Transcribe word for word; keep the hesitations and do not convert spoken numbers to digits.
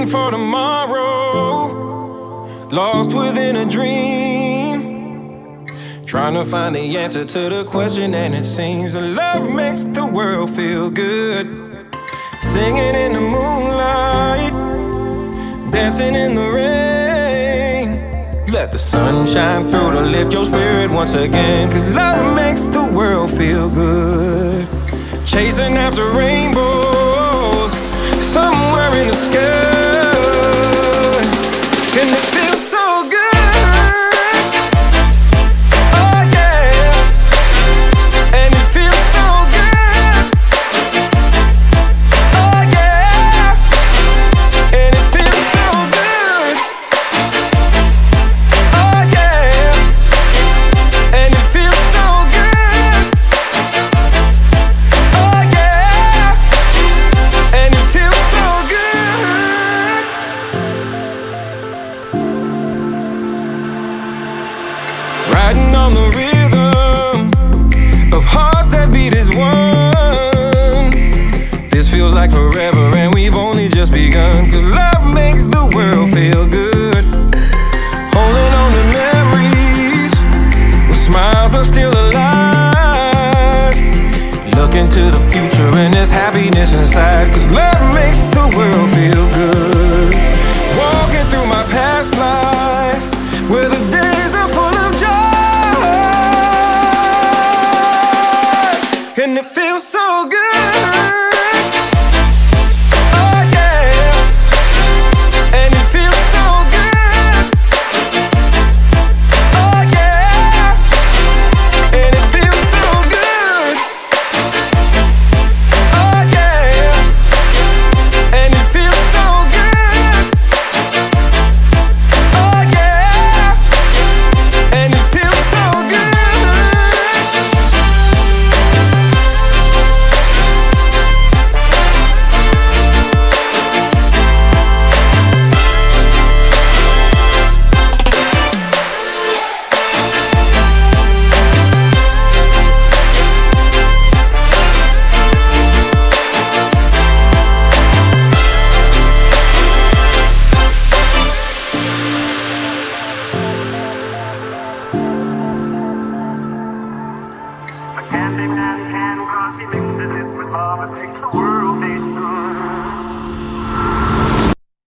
for tomorrow, lost within a dream, trying to find the answer to the question, and it seems that love makes the world feel good. Singing in the moonlight, dancing in the rain. Let the sun shine through to lift your spirit once again, 'cause love makes the world feel good. Chasing after rainbows somewhere in the sky, and it feels so good. Oh yeah, and it feels so good. Oh yeah, and it feels so good. Oh yeah, and it feels so good. Oh yeah, and it feels so good. Riding on the rhythm of hearts that beat as one. This feels like forever, and we've only just begun, 'cause love makes the world feel good.